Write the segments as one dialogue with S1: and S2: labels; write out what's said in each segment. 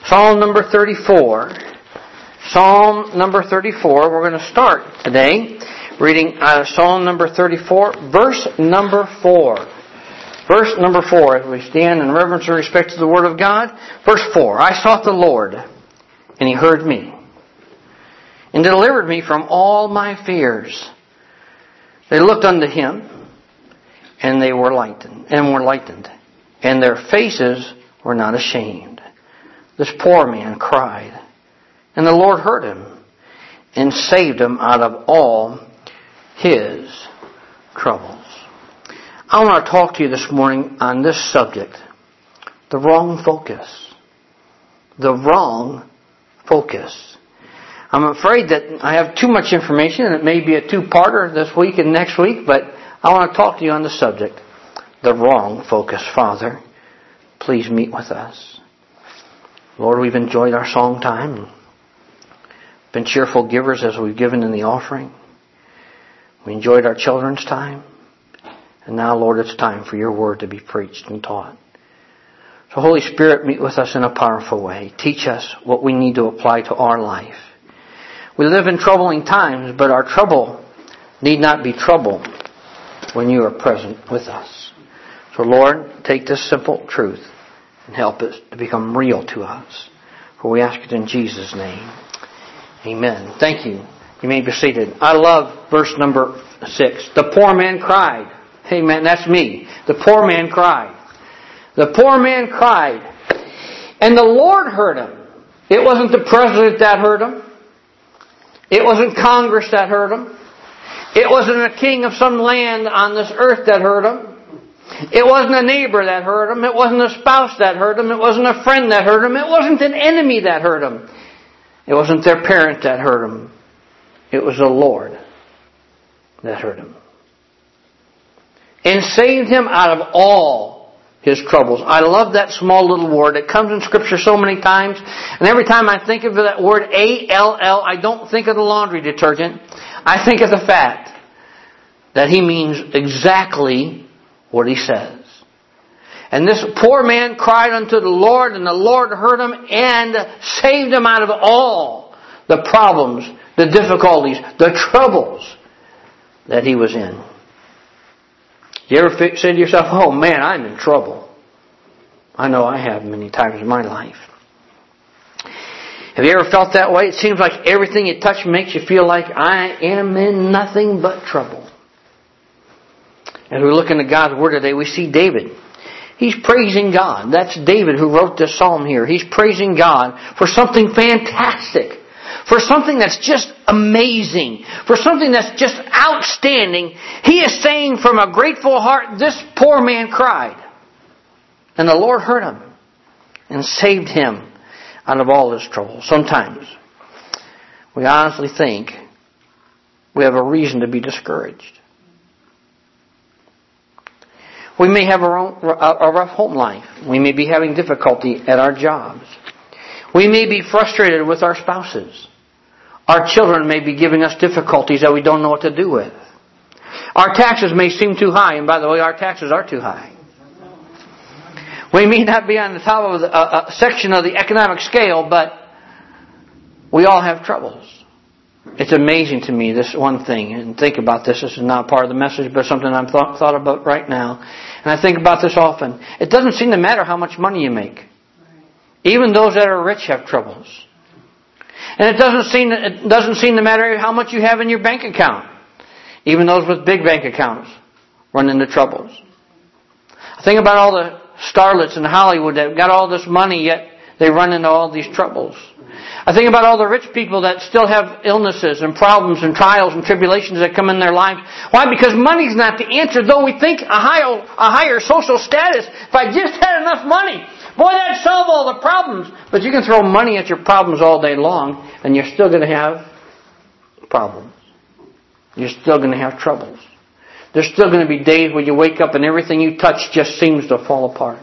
S1: Psalm number 34. Psalm number 34. We're going to start today reading Psalm number 34, verse number 4. Verse number 4, as we stand in reverence and respect to the Word of God. Verse 4, I sought the Lord, and He heard me, and delivered me from all my fears. They looked unto Him, and they were lightened, and their faces were not ashamed. This poor man cried, and the Lord heard him, and saved him out of all his troubles. I want to talk to you this morning on this subject, the wrong focus. The wrong focus. I'm afraid that I have too much information, and it may be a two-parter this week and next week, but I want to talk to you on the subject, the wrong focus. Father, please meet with us. Lord, we've enjoyed our song time, been cheerful givers as we've given in the offering. We enjoyed our children's time. And now, Lord, it's time for your word to be preached and taught. So, Holy Spirit, meet with us in a powerful way. Teach us what we need to apply to our life. We live in troubling times, but our trouble need not be trouble when you are present with us. So, Lord, take this simple truth and help it to become real to us. For we ask it in Jesus' name. Amen. Thank you. You may be seated. I love verse number 6. The poor man cried. Amen. That's me. The poor man cried. The poor man cried. And the Lord heard him. It wasn't the president that heard him. It wasn't Congress that heard him. It wasn't a king of some land on this earth that heard him. It wasn't a neighbor that heard him. It wasn't a spouse that heard him. It wasn't a friend that heard him. It wasn't an enemy that heard him. It wasn't their parent that heard him. It was the Lord that heard him. And saved him out of all his troubles. I love that small little word. It comes in Scripture so many times. And every time I think of that word A-L-L, I don't think of the laundry detergent. I think of the fact that he means exactly what he says. And this poor man cried unto the Lord, and the Lord heard him and saved him out of all the problems, the difficulties, the troubles that he was in. You ever say to yourself, oh man, I'm in trouble? I know I have many times in my life. Have you ever felt that way? It seems like everything you touch makes you feel like I am in nothing but trouble. As we look into God's Word today, we see David. He's praising God. That's David who wrote this psalm here. He's praising God for something fantastic. For something that's just amazing. For something that's just outstanding. He is saying from a grateful heart, this poor man cried. And the Lord heard him and saved him out of all his trouble. Sometimes we honestly think we have a reason to be discouraged. We may have a rough home life. We may be having difficulty at our jobs. We may be frustrated with our spouses. Our children may be giving us difficulties that we don't know what to do with. Our taxes may seem too high, and by the way, our taxes are too high. We may not be on the top of a section of the economic scale, but we all have troubles. It's amazing to me, this one thing, and think about this. This is not part of the message, but something I'm thought about right now. And I think about this often. It doesn't seem to matter how much money you make. Even those that are rich have troubles. And it doesn't seem to matter how much you have in your bank account. Even those with big bank accounts run into troubles. I think about all the starlets in Hollywood that got all this money, yet they run into all these troubles. I think about all the rich people that still have illnesses and problems and trials and tribulations that come in their lives. Why? Because money's not the answer, though we think a higher social status. If I just had enough money, boy, that'd solve all the problems. But you can throw money at your problems all day long, and you're still going to have problems. You're still going to have troubles. There's still going to be days where you wake up and everything you touch just seems to fall apart.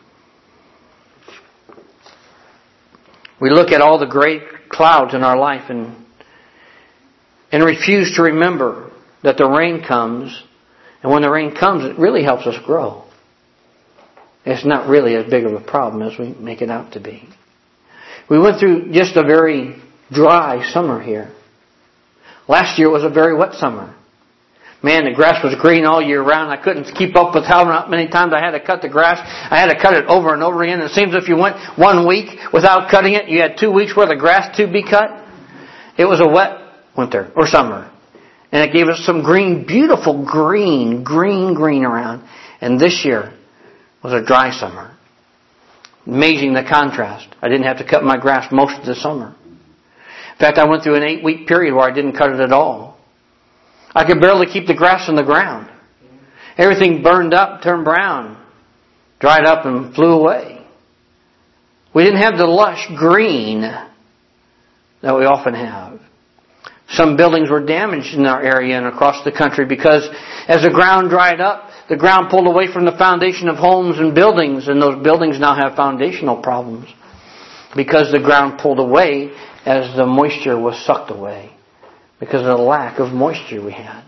S1: We look at all the great clouds in our life and refuse to remember that the rain comes. And when the rain comes, it really helps us grow. It's not really as big of a problem as we make it out to be. We went through just a very dry summer here. Last year was a very wet summer. Man, the grass was green all year round. I couldn't keep up with how many times I had to cut the grass. I had to cut it over and over again. It seems if you went 1 week without cutting it, you had 2 weeks worth of grass to be cut. It was a wet winter or summer. And it gave us some green, beautiful green around. And this year was a dry summer. Amazing the contrast. I didn't have to cut my grass most of the summer. In fact, I went through an 8-week period where I didn't cut it at all. I could barely keep the grass on the ground. Everything burned up, turned brown, dried up and flew away. We didn't have the lush green that we often have. Some buildings were damaged in our area and across the country because as the ground dried up, the ground pulled away from the foundation of homes and buildings, and those buildings now have foundational problems because the ground pulled away as the moisture was sucked away because of the lack of moisture we had.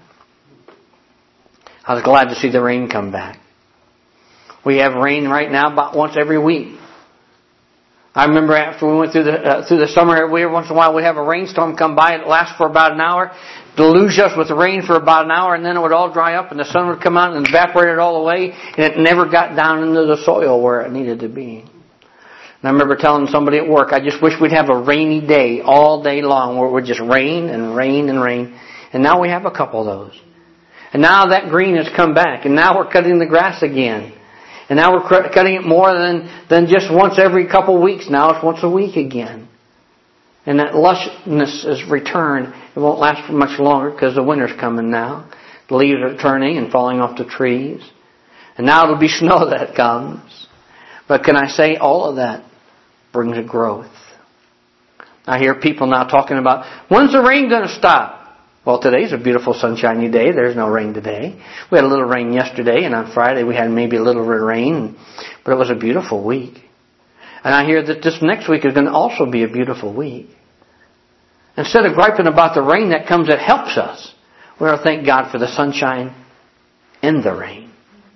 S1: I was glad to see the rain come back. We have rain right now about once every week. I remember after we went through the summer, every once in a while we'd have a rainstorm come by. It lasts for about an hour, deluge us with rain for about an hour, and then it would all dry up and the sun would come out and evaporate it all away, and it never got down into the soil where it needed to be. And I remember telling somebody at work, I just wish we'd have a rainy day all day long where it would just rain and rain and rain. And now we have a couple of those. And now that green has come back, and now we're cutting the grass again. And now we're cutting it more than just once every couple of weeks. Now it's once a week again. And that lushness is returned. It won't last for much longer because the winter's coming now. The leaves are turning and falling off the trees. And now it'll be snow that comes. But can I say all of that brings a growth? I hear people now talking about, when's the rain going to stop? Well, today's a beautiful sunshiny day. There's no rain today. We had a little rain yesterday, and on Friday we had maybe a little bit of rain, but it was a beautiful week. And I hear that this next week is going to also be a beautiful week. Instead of griping about the rain that comes that helps us, we ought to thank God for the sunshine and the rain.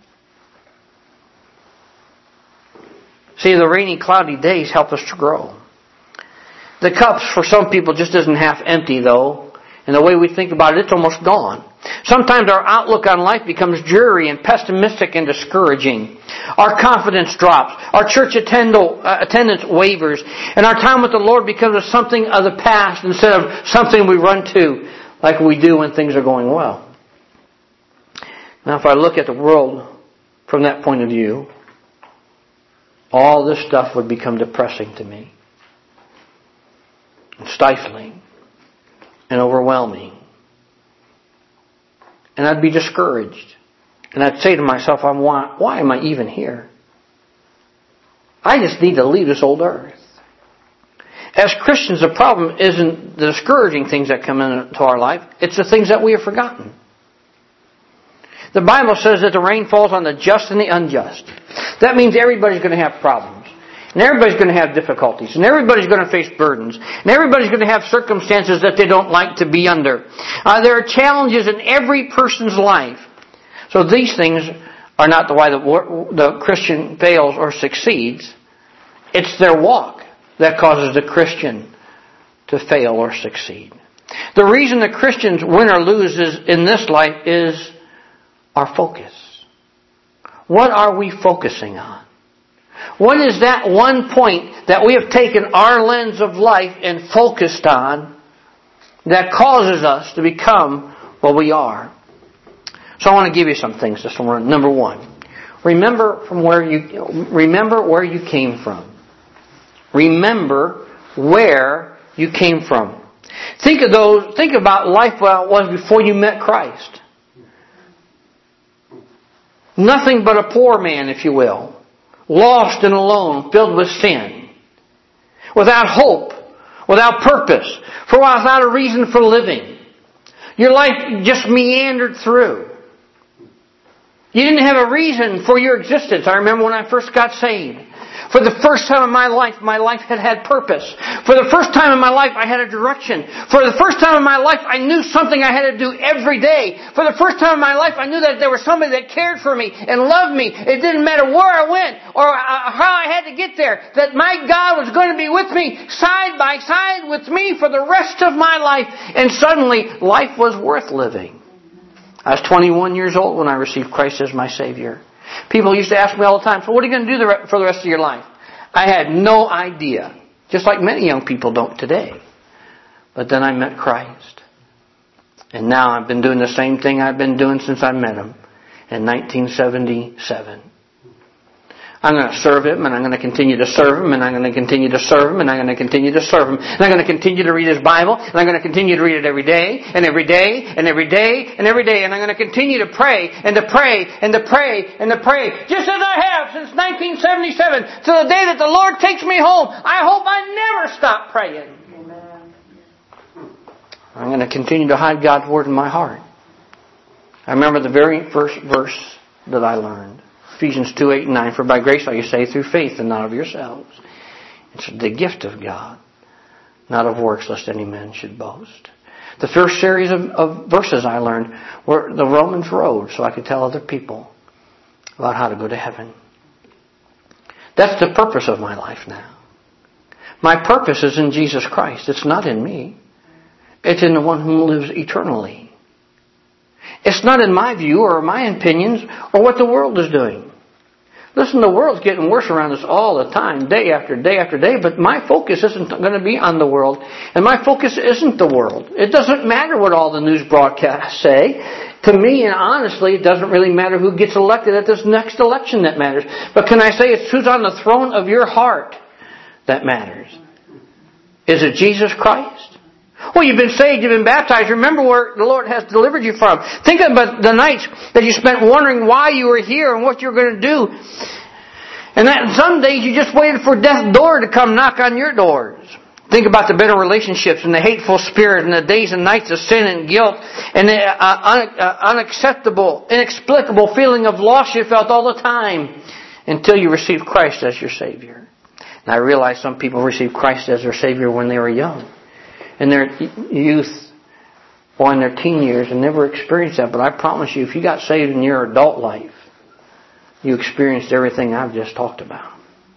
S1: See, the rainy, cloudy days help us to grow. The cups for some people just isn't half empty, though. And the way we think about it, it's almost gone. Sometimes our outlook on life becomes dreary and pessimistic and discouraging. Our confidence drops. Our church attendance wavers. And our time with the Lord becomes something of the past instead of something we run to like we do when things are going well. Now, if I look at the world from that point of view, all this stuff would become depressing to me. And stifling. And overwhelming. And I'd be discouraged. And I'd say to myself, why am I even here? I just need to leave this old earth. As Christians, the problem isn't the discouraging things that come into our life. It's the things that we have forgotten. The Bible says that the rain falls on the just and the unjust. That means everybody's going to have problems. And everybody's going to have difficulties. And everybody's going to face burdens. And everybody's going to have circumstances that they don't like to be under. There are challenges in every person's life. So these things are not the way the Christian fails or succeeds. It's their walk that causes the Christian to fail or succeed. The reason the Christians win or lose in this life is our focus. What are we focusing on? What is that one point that we have taken our lens of life and focused on that causes us to become what we are? So I want to give you some things this morning. Number one, remember where you came from. Remember where you came from. Think about life what it was before you met Christ. Nothing but a poor man, if you will. Lost and alone, filled with sin. Without hope. Without purpose. Without a reason for living. Your life just meandered through. You didn't have a reason for your existence. I remember when I first got saved. For the first time in my life had purpose. For the first time in my life, I had a direction. For the first time in my life, I knew something I had to do every day. For the first time in my life, I knew that there was somebody that cared for me and loved me. It didn't matter where I went or how I had to get there. That my God was going to be with me, side by side with me for the rest of my life. And suddenly, life was worth living. I was 21 years old when I received Christ as my Savior. People used to ask me all the time, so what are you going to do for the rest of your life? I had no idea. Just like many young people don't today. But then I met Christ. And now I've been doing the same thing I've been doing since I met Him in 1977. I'm going to serve Him, and I'm going to continue to serve Him, and I'm going to continue to serve Him, and I'm going to continue to serve Him. And I'm going to continue to read His Bible, and I'm going to continue to read it every day, and every day, and every day, and every day. And I'm going to continue to pray, and to pray, and to pray, and to pray. Just as I have since 1977, to the day that the Lord takes me home. I hope I never stop praying. I'm going to continue to hide God's Word in my heart. I remember the very first verse that I learned. Ephesians 2:8-9, for by grace are you saved through faith and not of yourselves. It's the gift of God, not of works, lest any man should boast. The first series of verses I learned were the Romans Road, so I could tell other people about how to go to heaven. That's the purpose of my life now. My purpose is in Jesus Christ. It's not in me. It's in the one who lives eternally. It's not in my view or my opinions or what the world is doing. Listen, the world's getting worse around us all the time, day after day after day, but my focus isn't going to be on the world, and my focus isn't the world. It doesn't matter what all the news broadcasts say. To me, and honestly, it doesn't really matter who gets elected at this next election that matters. But can I say it's who's on the throne of your heart that matters? Is it Jesus Christ? Well, you've been saved, you've been baptized. Remember where the Lord has delivered you from. Think about the nights that you spent wondering why you were here and what you were going to do. And that some days you just waited for death's door to come knock on your doors. Think about the bitter relationships and the hateful spirit and the days and nights of sin and guilt and the unacceptable, inexplicable feeling of loss you felt all the time until you received Christ as your Savior. And I realize some people received Christ as their Savior when they were young, in their youth or in their teen years, and never experienced that. But I promise you, if you got saved in your adult life, you experienced everything I've just talked about.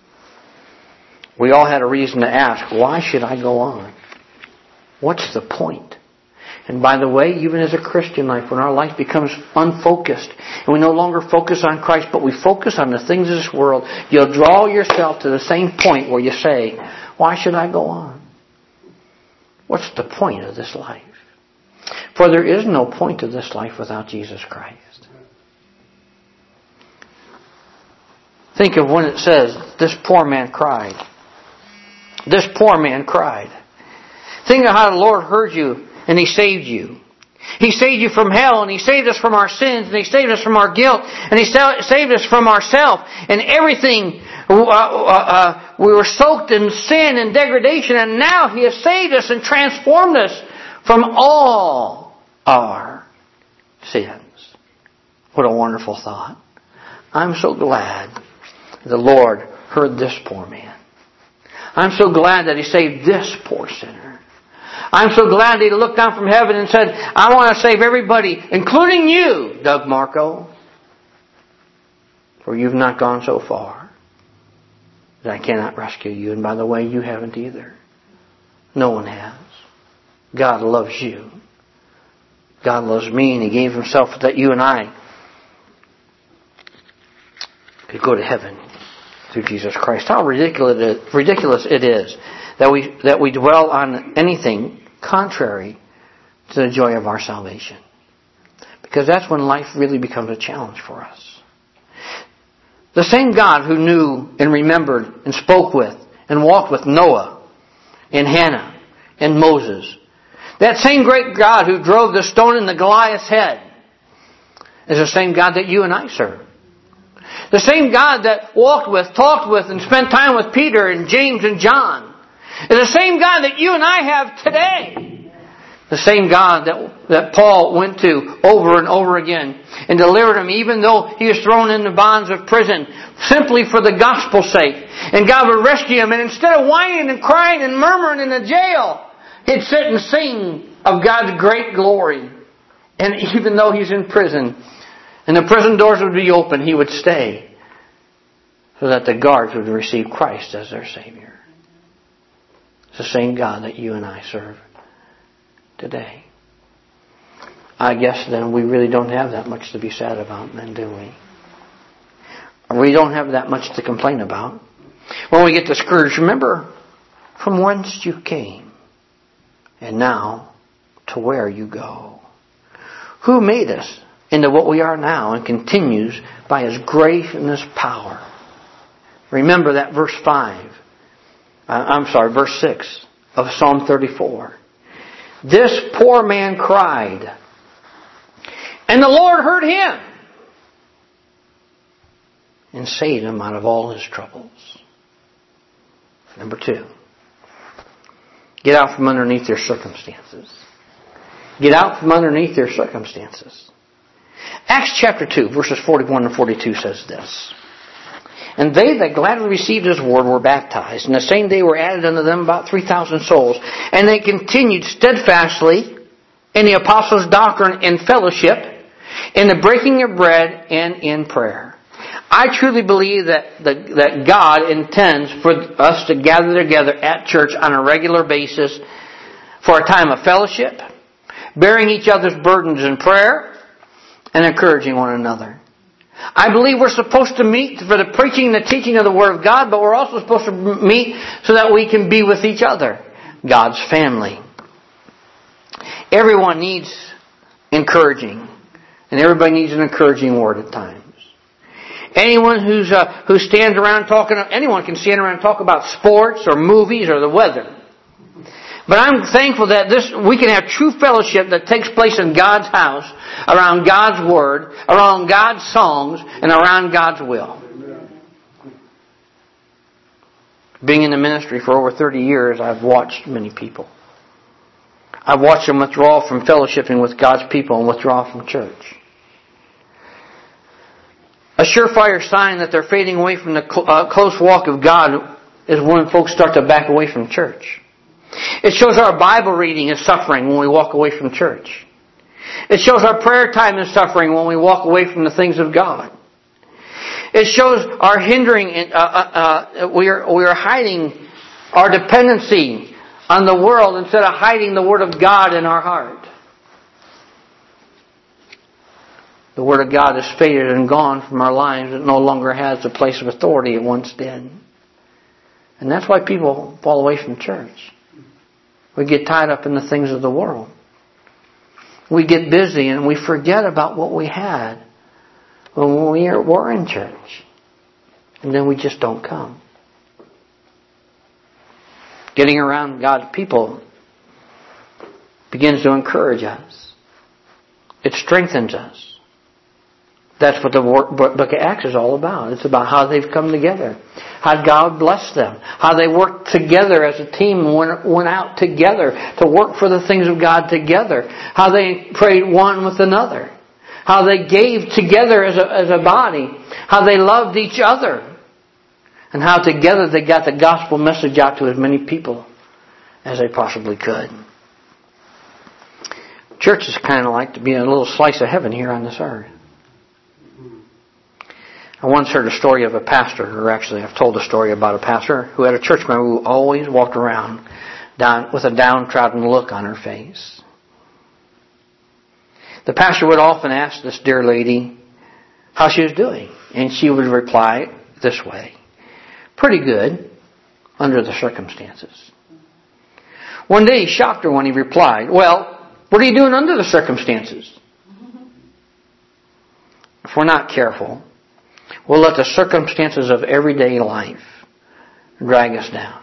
S1: We all had a reason to ask, why should I go on? What's the point? And by the way, even as a Christian life, when our life becomes unfocused, and we no longer focus on Christ, but we focus on the things of this world, you'll draw yourself to the same point where you say, why should I go on? What's the point of this life? For there is no point to this life without Jesus Christ. Think of when it says, this poor man cried. This poor man cried. Think of how the Lord heard you and He saved you. He saved you from hell, and He saved us from our sins, and He saved us from our guilt, and He saved us from ourselves and everything. We were soaked in sin and degradation, and now He has saved us and transformed us from all our sins. What a wonderful thought. I'm so glad the Lord heard this poor man. I'm so glad that He saved this poor sinner. I'm so glad that He looked down from heaven and said, I want to save everybody, including you, Doug Marco. For you've not gone so far that I cannot rescue you. And by the way, you haven't either. No one has. God loves you. God loves me, and He gave Himself that you and I could go to heaven through Jesus Christ. How ridiculous it is that we dwell on anything contrary to the joy of our salvation. Because that's when life really becomes a challenge for us. The same God who knew and remembered and spoke with and walked with Noah and Hannah and Moses, that same great God who drove the stone in the Goliath's head, is the same God that you and I serve. The same God that walked with, talked with, and spent time with Peter and James and John is the same God that you and I have today. The same God that Paul went to over and over again and delivered him even though he was thrown in the bonds of prison simply for the gospel's sake. And God would rescue him, and instead of whining and crying and murmuring in the jail, he'd sit and sing of God's great glory. And even though he's in prison and the prison doors would be open, he would stay so that the guards would receive Christ as their Savior. It's the same God that you and I serve today. I guess then we really don't have that much to be sad about then, do we? We don't have that much to complain about. When we get discouraged, remember from whence you came and now to where you go. Who made us into what we are now and continues by His grace and His power. Remember that verse 6 of Psalm 34. This poor man cried, and the Lord heard him and saved him out of all his troubles. Number 2, get out from underneath your circumstances. Get out from underneath your circumstances. Acts chapter 2, verses 41 and 42 says this. And they that gladly received His word were baptized. And the same day were added unto them about 3,000 souls. And they continued steadfastly in the apostles' doctrine and fellowship, in the breaking of bread and in prayer. I truly believe that God intends for us to gather together at church on a regular basis for a time of fellowship, bearing each other's burdens in prayer, and encouraging one another. I believe we're supposed to meet for the preaching and the teaching of the Word of God, but we're also supposed to meet so that we can be with each other, God's family. Everyone needs encouraging, and everybody needs an encouraging word at times. Anyone who stands around anyone can stand around and talk about sports or movies or the weather. But I'm thankful that we can have true fellowship that takes place in God's house, around God's Word, around God's songs, and around God's will. Being in the ministry for over 30 years, I've watched many people. I've watched them withdraw from fellowshipping with God's people and withdraw from church. A surefire sign that they're fading away from the close walk of God is when folks start to back away from church. It shows our Bible reading is suffering when we walk away from church. It shows our prayer time is suffering when we walk away from the things of God. It shows our hindering. We are hiding our dependency on the world instead of hiding the Word of God in our heart. The Word of God is faded and gone from our lives. It no longer has the place of authority it once did. And that's why people fall away from church. We get tied up in the things of the world. We get busy and we forget about what we had when we were in church. And then we just don't come. Getting around God's people begins to encourage us. It strengthens us. That's what the book of Acts is all about. It's about how they've come together. How God blessed them. How they worked together as a team and went out together to work for the things of God together. How they prayed one with another. How they gave together as a body. How they loved each other. And how together they got the gospel message out to as many people as they possibly could. Church is kind of like to be a little slice of heaven here on this earth. I once heard a story of a pastor, or actually I've told a story about a pastor who had a church member who always walked around with a downtrodden look on her face. The pastor would often ask this dear lady how she was doing, and she would reply this way: pretty good, under the circumstances. One day he shocked her when he replied, well, what are you doing under the circumstances? If we're not careful, we'll let the circumstances of everyday life drag us down.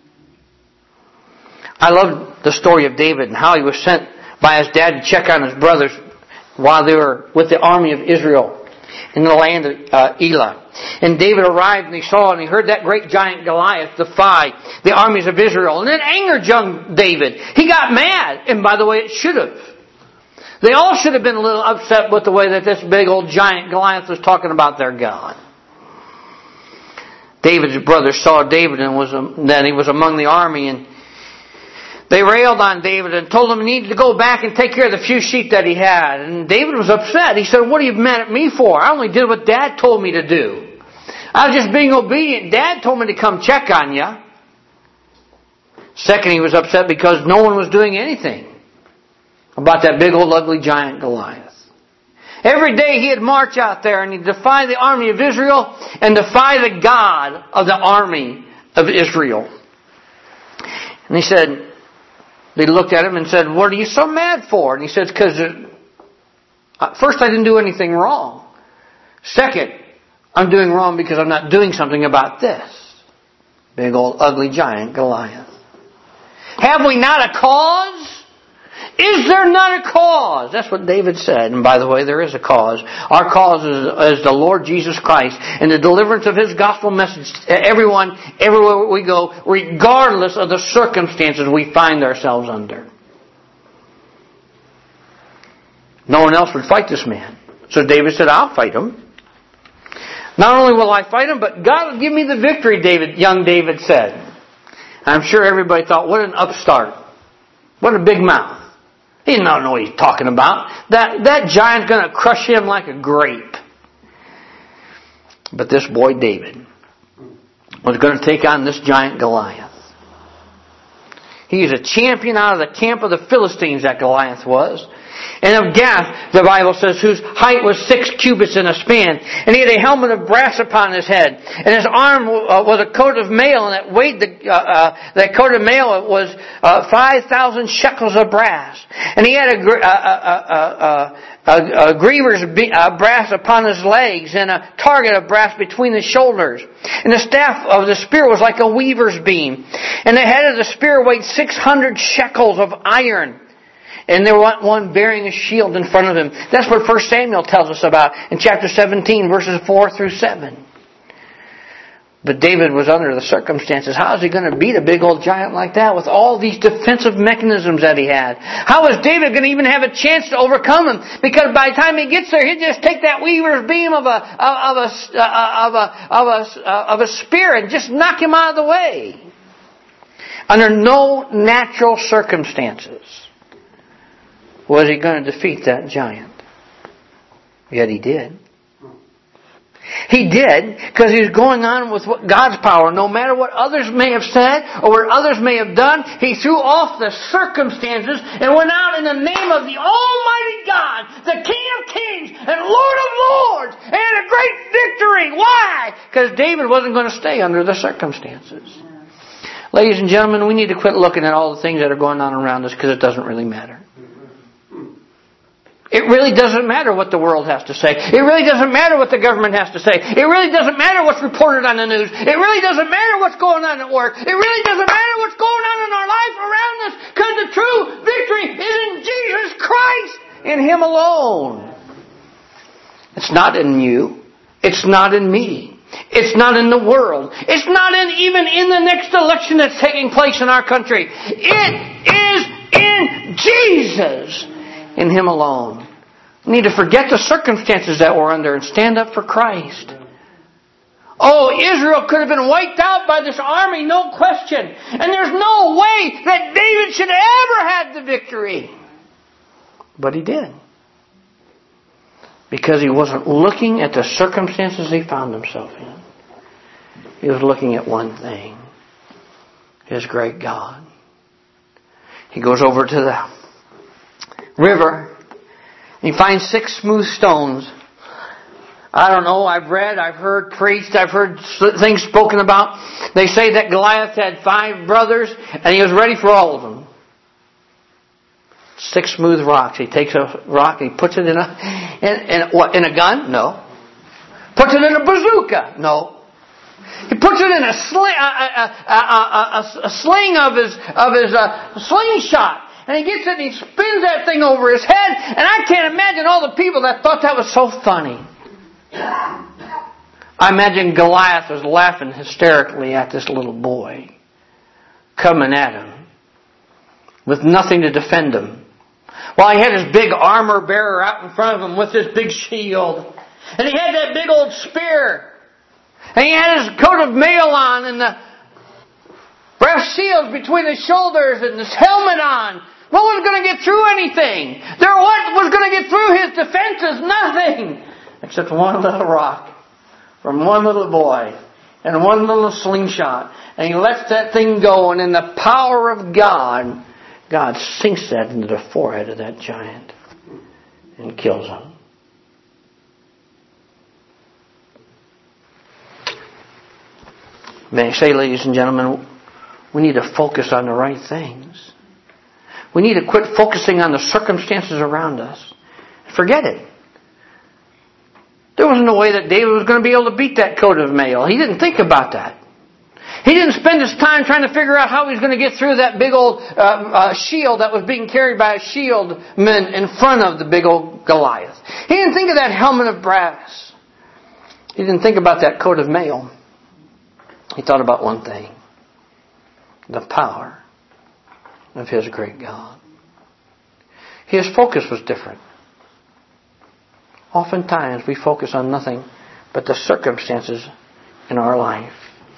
S1: I love the story of David and how he was sent by his dad to check on his brothers while they were with the army of Israel in the land of Elah. And David arrived and he saw and he heard that great giant Goliath defy the armies of Israel. And it angered young David. He got mad. And by the way, it should have. They all should have been a little upset with the way that this big old giant Goliath was talking about their God. David's brothers saw David and that he was among the army, and they railed on David and told him he needed to go back and take care of the few sheep that he had. And David was upset. He said, "What are you mad at me for? I only did what Dad told me to do. I was just being obedient. Dad told me to come check on you." Second, he was upset because no one was doing anything about that big old ugly giant Goliath. Every day he'd march out there and he'd defy the army of Israel and defy the God of the army of Israel. And he said, they looked at him and said, "What are you so mad for?" And he said, "Because first, I didn't do anything wrong. Second, I'm doing wrong because I'm not doing something about this big old ugly giant Goliath. Have we not a cause? Is there not a cause?" That's what David said. And by the way, there is a cause. Our cause is the Lord Jesus Christ and the deliverance of His gospel message to everyone, everywhere we go, regardless of the circumstances we find ourselves under. No one else would fight this man. So David said, "I'll fight him. Not only will I fight him, but God will give me the victory," young David said. I'm sure everybody thought, what an upstart. What a big mouth. He didn't know what he's talking about. That giant's going to crush him like a grape. But this boy David was going to take on this giant Goliath. He is a champion out of the camp of the Philistines, that Goliath was. And of Gath, the Bible says, whose height was 6 cubits in a span. And he had a helmet of brass upon his head. And his arm was a coat of mail, and that weighed that coat of mail was 5,000 shekels of brass. And he had a greaver's brass upon his legs, and a target of brass between his shoulders. And the staff of the spear was like a weaver's beam. And the head of the spear weighed 600 shekels of iron. And there was one bearing a shield in front of him. That's what 1 Samuel tells us about in chapter 17, verses 4 through 7. But David was under the circumstances. How is he going to beat a big old giant like that with all these defensive mechanisms that he had? How is David going to even have a chance to overcome him? Because by the time he gets there, he'd just take that weaver's beam of a spear and just knock him out of the way. Under no natural circumstances was he going to defeat that giant. Yet he did. He did because he was going on with God's power. No matter what others may have said or what others may have done, he threw off the circumstances and went out in the name of the Almighty God, the King of Kings and Lord of Lords, and had a great victory. Why? Because David wasn't going to stay under the circumstances. Ladies and gentlemen, we need to quit looking at all the things that are going on around us because it doesn't really matter. It really doesn't matter what the world has to say. It really doesn't matter what the government has to say. It really doesn't matter what's reported on the news. It really doesn't matter what's going on at work. It really doesn't matter what's going on in our life around us, because the true victory is in Jesus Christ, in Him alone. It's not in you. It's not in me. It's not in the world. It's not even in the next election that's taking place in our country. It is in Jesus. In Him alone. We need to forget the circumstances that we're under and stand up for Christ. Oh, Israel could have been wiped out by this army, no question. And there's no way that David should ever have the victory. But he did. Because he wasn't looking at the circumstances he found himself in. He was looking at one thing. His great God. He goes over to the river. He finds 6 smooth stones. I don't know, I've read, I've heard preached, I've heard things spoken about. They say that Goliath had 5 brothers and he was ready for all of them. 6 smooth rocks. He takes a rock and he puts it in a gun? No. Puts it in a bazooka? No. He puts it in a sling of his slingshot. And he gets it and he spins that thing over his head. And I can't imagine all the people that thought that was so funny. I imagine Goliath was laughing hysterically at this little boy coming at him with nothing to defend him. While he had his big armor bearer out in front of him with his big shield. And he had that big old spear. And he had his coat of mail on and the brass shields between his shoulders and his helmet on. What was going to get through anything? What was going to get through his defenses? Nothing. Except one little rock from one little boy and one little slingshot. And he lets that thing go, and in the power of God, God sinks that into the forehead of that giant and kills him. May I say, ladies and gentlemen, we need to focus on the right things. We need to quit focusing on the circumstances around us. Forget it. There was no way that David was going to be able to beat that coat of mail. He didn't think about that. He didn't spend his time trying to figure out how he was going to get through that big old shield that was being carried by a shieldman in front of the big old Goliath. He didn't think of that helmet of brass. He didn't think about that coat of mail. He thought about one thing. The power of his great God. His focus was different. Oftentimes we focus on nothing but the circumstances in our life.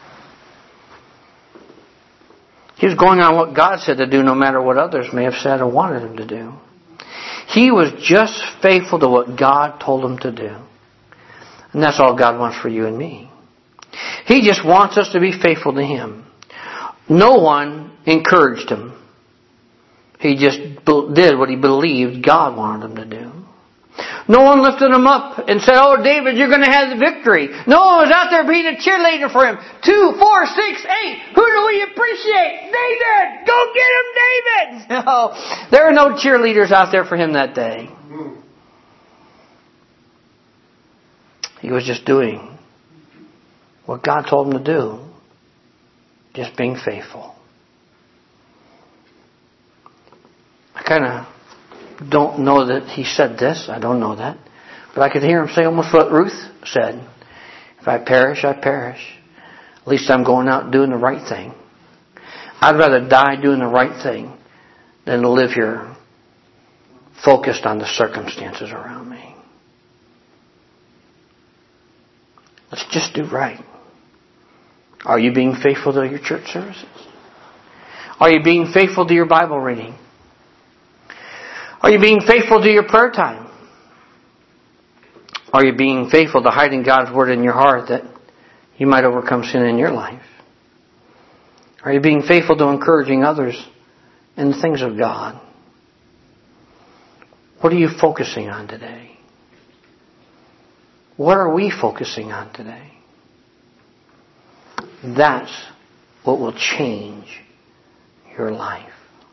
S1: He was going on what God said to do no matter what others may have said or wanted him to do. He was just faithful to what God told him to do. And that's all God wants for you and me. He just wants us to be faithful to Him. No one encouraged him. He just did what he believed God wanted him to do. No one lifted him up and said, "Oh, David, you're going to have the victory." No one was out there being a cheerleader for him. 2, 4, 6, 8. Who do we appreciate? David! Go get him, David! No, there were no cheerleaders out there for him that day. He was just doing what God told him to do. Just being faithful. I kind of don't know that he said this. I don't know that. But I could hear him say almost what Ruth said. If I perish, I perish. At least I'm going out doing the right thing. I'd rather die doing the right thing than to live here focused on the circumstances around me. Let's just do right. Are you being faithful to your church services? Are you being faithful to your Bible reading? Are you being faithful to your prayer time? Are you being faithful to hiding God's Word in your heart that you might overcome sin in your life? Are you being faithful to encouraging others in the things of God? What are you focusing on today? What are we focusing on today? That's what will change your life.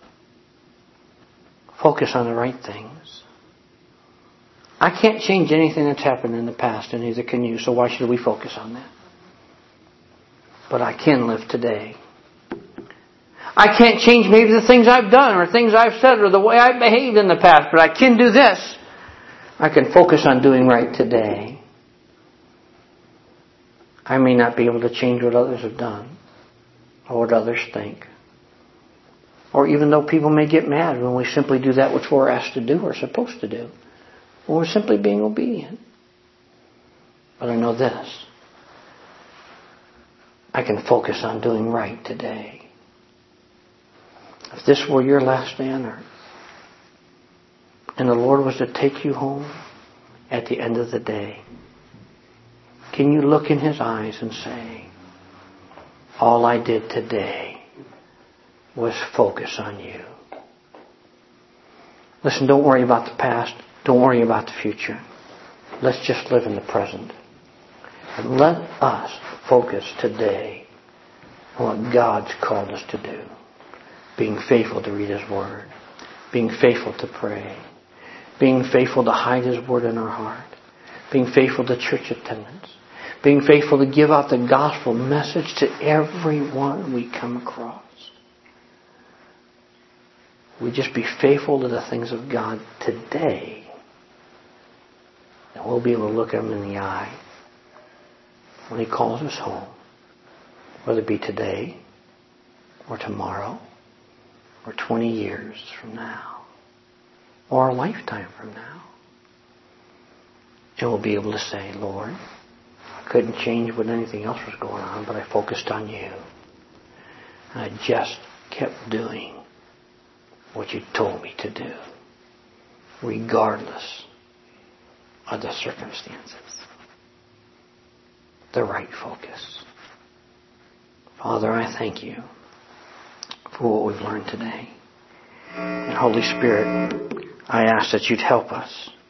S1: Focus on the right things. I can't change anything that's happened in the past, and neither can you, so why should we focus on that? But I can live today. I can't change maybe the things I've done or things I've said or the way I've behaved in the past, but I can do this. I can focus on doing right today. I may not be able to change what others have done or what others think. Or even though people may get mad when we simply do that which we're asked to do or supposed to do. When we're simply being obedient. But I know this. I can focus on doing right today. If this were your last day on earth, and the Lord was to take you home at the end of the day, can you look in His eyes and say, all I did today was focus on you? Listen, don't worry about the past. Don't worry about the future. Let's just live in the present. And let us focus today on what God's called us to do. Being faithful to read His Word. Being faithful to pray. Being faithful to hide His Word in our heart. Being faithful to church attendance. Being faithful to give out the gospel message to everyone we come across. We just be faithful to the things of God today. that we'll be able to look Him in the eye when He calls us home, whether it be today or tomorrow or 20 years from now or a lifetime from now. And we'll be able to say, Lord, I couldn't change what anything else was going on, but I focused on You. And I just kept doing what You told me to do, regardless of the circumstances. The right focus. Father, I thank You for what we've learned today. And Holy Spirit, I ask that You'd help us